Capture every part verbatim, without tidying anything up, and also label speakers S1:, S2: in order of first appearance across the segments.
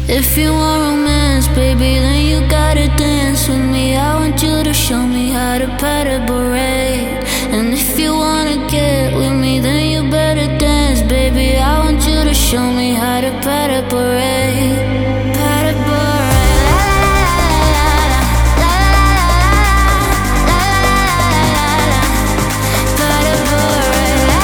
S1: If you want romance, baby, then you gotta dance with me. I want you to show me how to pat a beret. And if you wanna get with me, then you better dance, baby. I want you to show me how to pat a beret. Pat a beret. La la la la la la. Pat a beret. La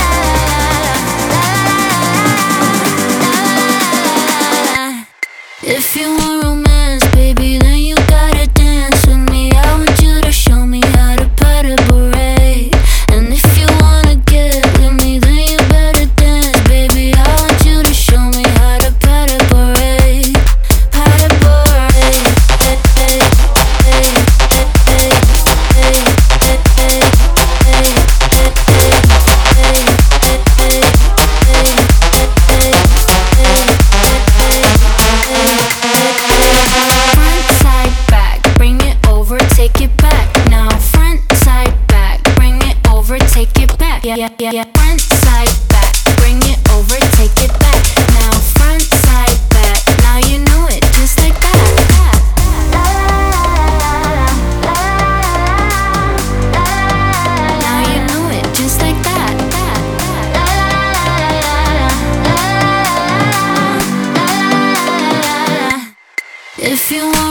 S1: la la la la. If you want romance, baby, then you gotta dance with me. I want you to show me how to pat a beret. And if you wanna get with me, then you better dance, baby. I want you to show me how to pat a beret. Pat a beret. Front, side, back, bring it over, take it back. Now front, side, back, bring it over, take it back. Yeah, yeah, yeah, yeah. Front, side, back, bring it over, take it back. Now front, side, back. Now you know it, just like that. Now you know it, just like that. If you want